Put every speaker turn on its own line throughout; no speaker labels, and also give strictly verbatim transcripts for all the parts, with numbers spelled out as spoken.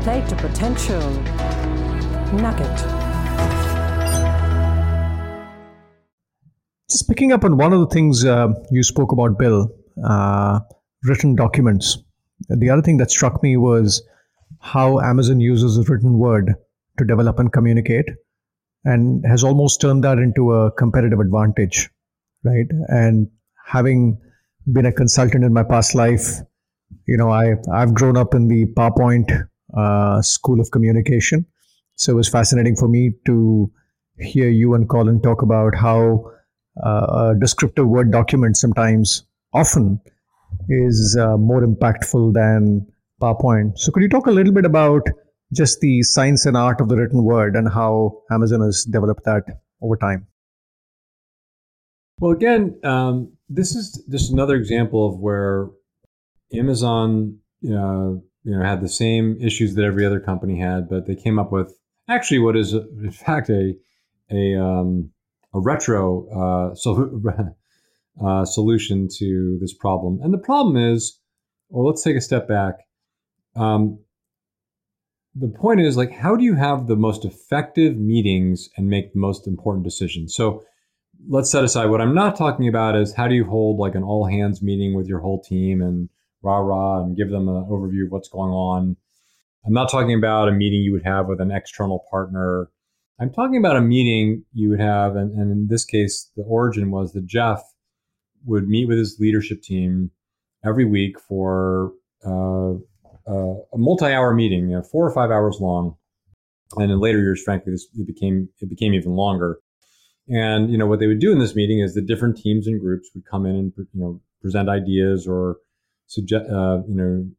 Plate to potential nugget.
Just picking up on one of the things uh, you spoke about, Bill, uh, written documents. The other thing that struck me was how Amazon uses a written word to develop and communicate, and has almost turned that into a competitive advantage, right? And having been a consultant in my past life, you know, I, I've grown up in the PowerPoint uh, school of communication. So it was fascinating for me to hear you and Colin talk about how uh, a descriptive Word document sometimes, often, is uh, more impactful than PowerPoint. So could you talk a little bit about just the science and art of the written word and how Amazon has developed that over time?
Well, again, um, this is just another example of where Amazon, uh, you know, had the same issues that every other company had, but they came up with actually what is, in fact, a a um, a retro uh, so, uh, solution to this problem. And the problem is, or let's take a step back. Um, the point is, like, how do you have the most effective meetings and make the most important decisions? So let's set aside what I'm not talking about is how do you hold like an all hands meeting with your whole team and rah rah and give them an overview of what's going on. I'm not talking about a meeting you would have with an external partner. I'm talking about a meeting you would have, and, and in this case, the origin was that Jeff would meet with his leadership team every week for uh, uh, a multi-hour meeting, you know, four or five hours long. And in later years, frankly, this it became it became even longer. And you know what they would do in this meeting is the different teams and groups would come in and you know present ideas or suggest uh, you know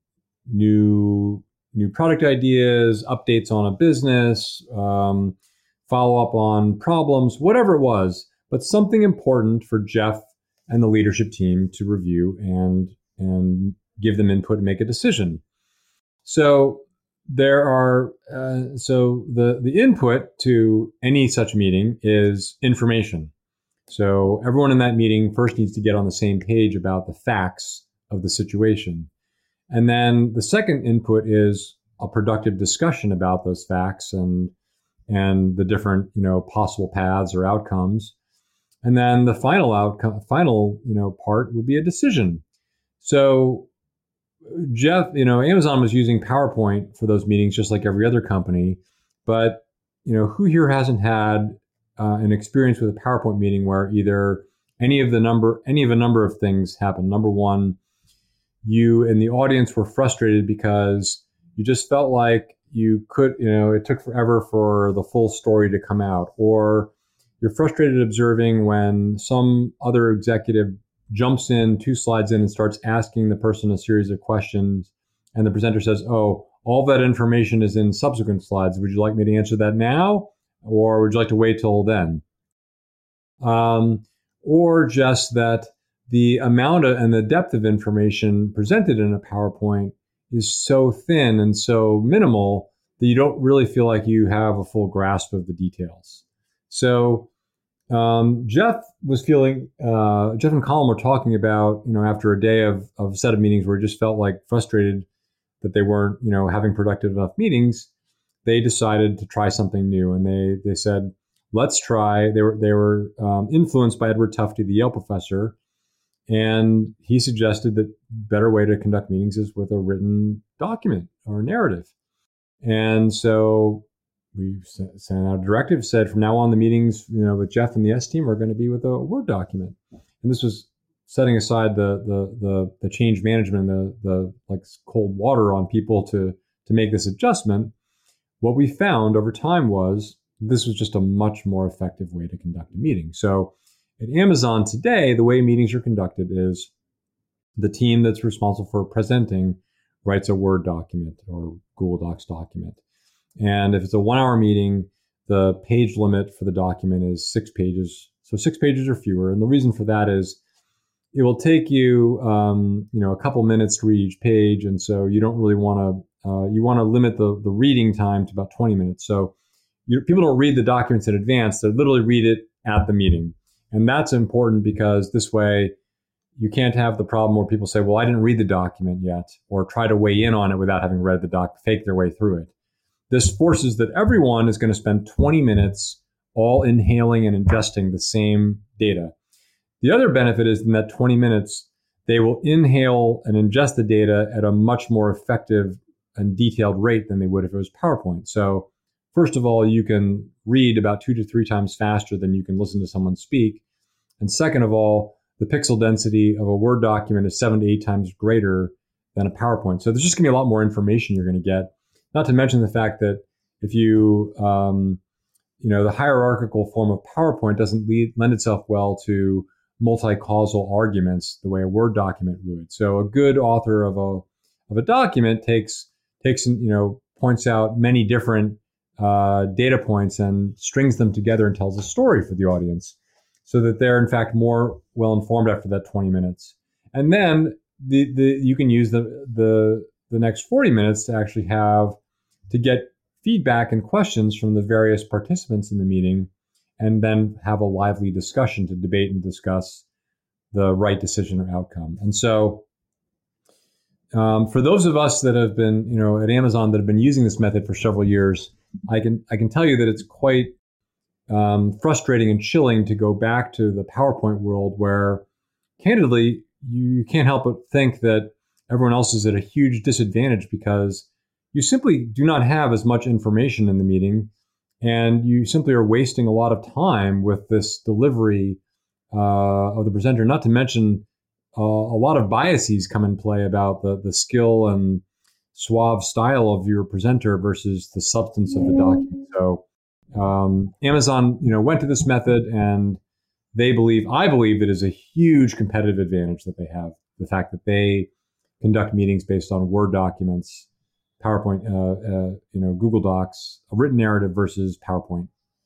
new new product ideas, updates on a business, um, follow up on problems, whatever it was, but something important for Jeff and the leadership team to review and and give them input and make a decision. So there are uh, so the the input to any such meeting is information. So everyone in that meeting first needs to get on the same page about the facts of the situation. And then the second input is a productive discussion about those facts and and the different, you know, possible paths or outcomes. And then the final outcome, final, you know, part would be a decision. So Jeff, you know, Amazon was using PowerPoint for those meetings just like every other company. But, you know, who here hasn't had uh, an experience with a PowerPoint meeting where either any of the number, any of a number of things happen? Number one, you and the audience were frustrated because you just felt like you could, you know, it took forever for the full story to come out, or you're frustrated observing when some other executive jumps in two slides in and starts asking the person a series of questions, and the presenter says, oh, all that information is in subsequent slides. Would you like me to answer that now, or would you like to wait till then? Um, or just that the amount of, and the depth of information presented in a PowerPoint is so thin and so minimal that you don't really feel like you have a full grasp of the details. So um, Jeff was feeling, uh, Jeff and Colin were talking about, you know, after a day of, of a set of meetings where it just felt like frustrated that they weren't, you know, having productive enough meetings, they decided to try something new. And they they said, let's try, they were, they were um, influenced by Edward Tufte, the Yale professor. And he suggested that better way to conduct meetings is with a written document or narrative. And so we sent out a directive, said from now on the meetings, you know, with Jeff and the S team are going to be with a Word document. And this was setting aside the the the, the change management, the the like cold water on people to to make this adjustment. What we found over time was this was just a much more effective way to conduct a meeting. So at Amazon today, the way meetings are conducted is the team that's responsible for presenting writes a Word document or Google Docs document. And if it's a one-hour meeting, the page limit for the document is six pages. So six pages or fewer. And the reason for that is it will take you, um, you know, a couple minutes to read each page. And so you don't really want to, uh, you want to limit the, the reading time to about twenty minutes. So you, people don't read the documents in advance. They literally read it at the meeting. And that's important because this way you can't have the problem where people say, well, I didn't read the document yet, or try to weigh in on it without having read the doc, fake their way through it. this forces that everyone is going to spend twenty minutes all inhaling and ingesting the same data. The other benefit is in that twenty minutes, they will inhale and ingest the data at a much more effective and detailed rate than they would if it was PowerPoint. So first of all, you can read about two to three times faster than you can listen to someone speak. And second of all, the pixel density of a Word document is seven to eight times greater than a PowerPoint. So there's just going to be a lot more information you're going to get. Not to mention the fact that if you, um, you know, the hierarchical form of PowerPoint doesn't lead, lend itself well to multi-causal arguments the way a Word document would. So a good author of a of a document takes takes you know points out many different uh, data points and strings them together and tells a story for the audience, so that they're in fact more well informed after that twenty minutes. And then the the you can use the the the next forty minutes to actually have to get feedback and questions from the various participants in the meeting, and then have a lively discussion to debate and discuss the right decision or outcome. And so um, for those of us that have been, you know, at Amazon that have been using this method for several years, I can I can tell you that it's quite um, frustrating and chilling to go back to the PowerPoint world where, candidly, you can't help but think that everyone else is at a huge disadvantage because you simply do not have as much information in the meeting, and you simply are wasting a lot of time with this delivery uh, of the presenter. Not to mention uh, a lot of biases come in play about the, the skill and suave style of your presenter versus the substance of the document. So um, Amazon, you know, went to this method, and they believe, I believe, that is a huge competitive advantage that they have. The fact that they conduct meetings based on Word documents, PowerPoint, uh, uh, you know, Google Docs, a written narrative versus PowerPoint.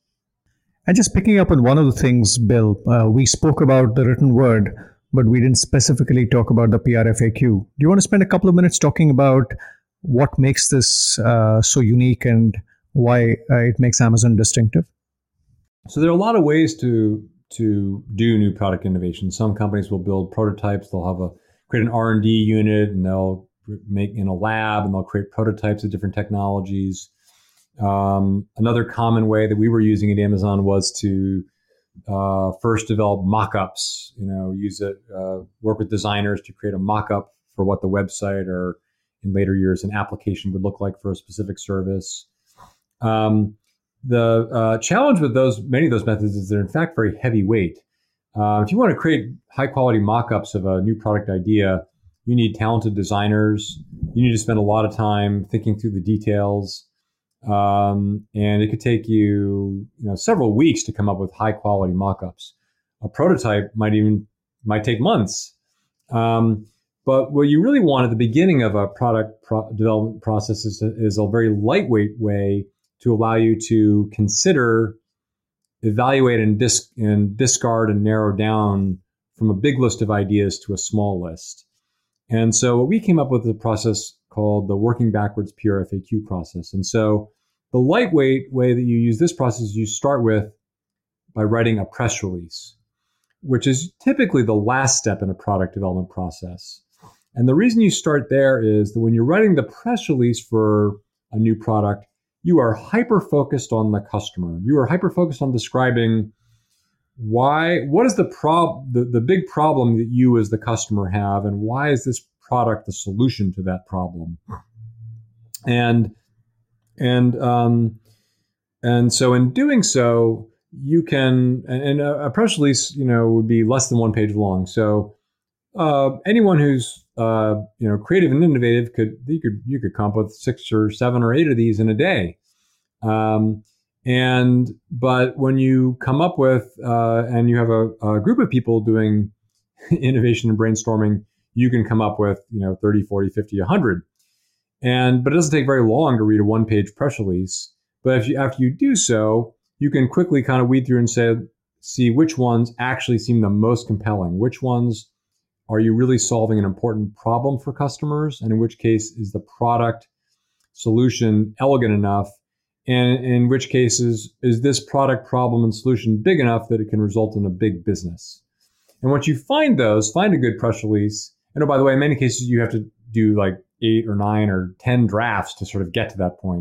And just picking up on one of the things, Bill, uh, we spoke about the written word, but we didn't specifically talk about the P R F A Q. Do you want to spend a couple of minutes talking about what makes this uh, so unique and why uh, it makes Amazon distinctive?
So there are a lot of ways to to do new product innovation. Some companies will build prototypes. They'll have a create an R and D unit, and they'll make in a lab, and they'll create prototypes of different technologies. Um, another common way that we were using at Amazon was to uh, first develop mock-ups, you know, use it, uh, work with designers to create a mock-up for what the website or in later years an application would look like for a specific service. Um, the uh, challenge with those, many of those methods is they're in fact very heavyweight. Uh, if you want to create high-quality mock-ups of a new product idea, you need talented designers. You need to spend a lot of time thinking through the details. Um, and it could take you, you know, several weeks to come up with high quality mock-ups. A prototype might even, might take months. Um, but what you really want at the beginning of a product pro- development process is, is a very lightweight way to allow you to consider, evaluate and, dis- and discard and narrow down from a big list of ideas to a small list. And so what we came up with is a process called the working backwards P R F A Q process. And so the lightweight way that you use this process is you start with by writing a press release, which is typically the last step in a product development process. And the reason you start there is that when you're writing the press release for a new product, you are hyper-focused on the customer. You are hyper-focused on describing why, what is the prob, the, the big problem that you as the customer have, and why is this product the solution to that problem? And and um, and so in doing so, you can, and a press release, you know, would be less than one page long. So uh, anyone who's uh, you know creative and innovative could you could you could come up with six or seven or eight of these in a day. Um, and but when you come up with uh, and you have a, a group of people doing innovation and brainstorming, you can come up with, you know, thirty, forty, fifty, one hundred. And, but it doesn't take very long to read a one page press release. But if you, after you do so, you can quickly kind of weed through and say, see which ones actually seem the most compelling. Which ones are you really solving an important problem for customers? And in which case is the product solution elegant enough? And in which cases is this product problem and solution big enough that it can result in a big business? And once you find those, find a good press release. And oh, by the way, in many cases, you have to do like eight or nine or ten drafts to sort of get to that point.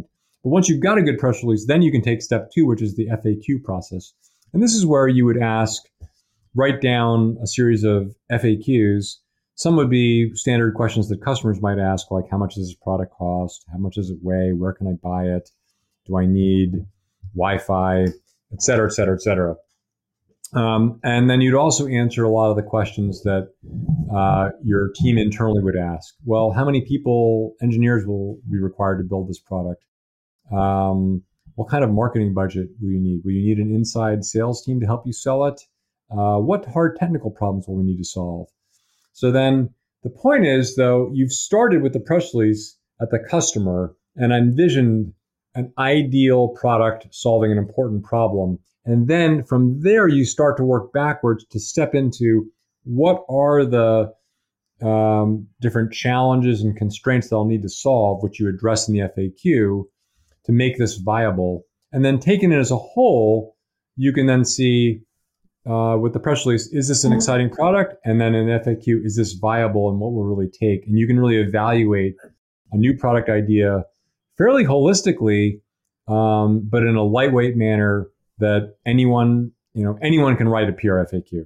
But once you've got a good press release, then you can take step two, which is the F A Q process. And this is where you would ask, write down a series of F A Qs. Some would be standard questions that customers might ask, like how much does this product cost? How much does it weigh? Where can I buy it? Do I need Wi-Fi, et cetera, et cetera, et cetera. Um, and then you'd also answer a lot of the questions that uh, your team internally would ask. Well, how many people, engineers, will be required to build this product? Um, what kind of marketing budget will you need? Will you need an inside sales team to help you sell it? Uh, what hard technical problems will we need to solve? So then the point is, though, you've started with the press release at the customer and envisioned an ideal product solving an important problem. And then from there, you start to work backwards to step into what are the um, different challenges and constraints they'll need to solve, which you address in the F A Q to make this viable. And then taking it as a whole, you can then see uh, with the press release, is this an exciting product? And then in the F A Q, is this viable and what will really take? And you can really evaluate a new product idea fairly holistically, um, but in a lightweight manner that anyone, you know, anyone can write a P R F A Q.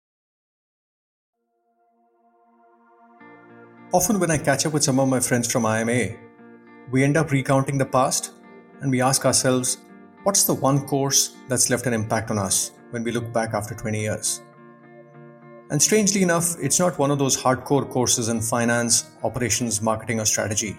Often when I catch up with some of my friends from I M A, we end up recounting the past and we ask ourselves, what's the one course that's left an impact on us when we look back after twenty years? And strangely enough, it's not one of those hardcore courses in finance, operations, marketing, or strategy.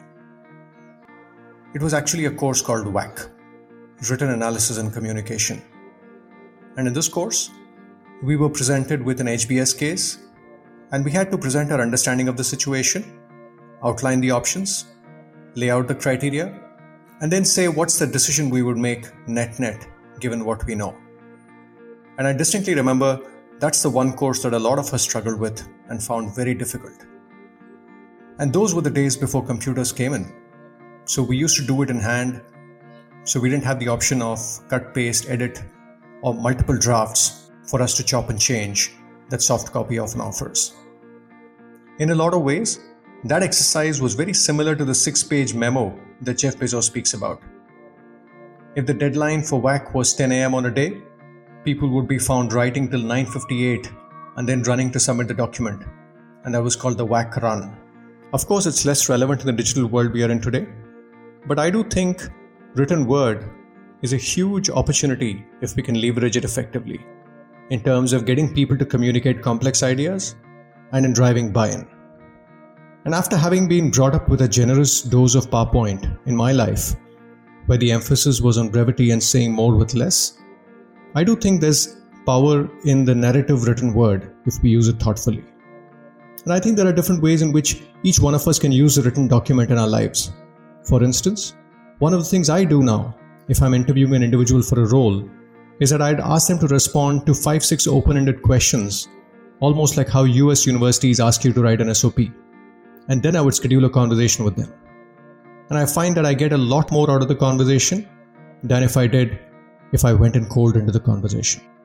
It was actually a course called W A C, Written Analysis and Communication. And in this course, we were presented with an H B S case, and we had to present our understanding of the situation, outline the options, lay out the criteria, and then say what's the decision we would make net-net, given what we know. And I distinctly remember that's the one course that a lot of us struggled with and found very difficult. And those were the days before computers came in. So we used to do it in hand. So we didn't have the option of cut, paste, edit, or multiple drafts for us to chop and change that soft copy often offers. In a lot of ways, that exercise was very similar to the six-page memo that Jeff Bezos speaks about. If the deadline for W A C was ten a.m. on a day, people would be found writing till nine fifty-eight and then running to submit the document. And that was called the W A C run. Of course, it's less relevant in the digital world we are in today. But I do think written word is a huge opportunity if we can leverage it effectively in terms of getting people to communicate complex ideas and in driving buy-in. And after having been brought up with a generous dose of PowerPoint in my life, where the emphasis was on brevity and saying more with less, I do think there's power in the narrative written word if we use it thoughtfully. And I think there are different ways in which each one of us can use a written document in our lives. For instance, one of the things I do now, if I'm interviewing an individual for a role, is that I'd ask them to respond to five, six open-ended questions, almost like how U S universities ask you to write an S O P. And then I would schedule a conversation with them. And I find that I get a lot more out of the conversation than if I did if I went in cold into the conversation.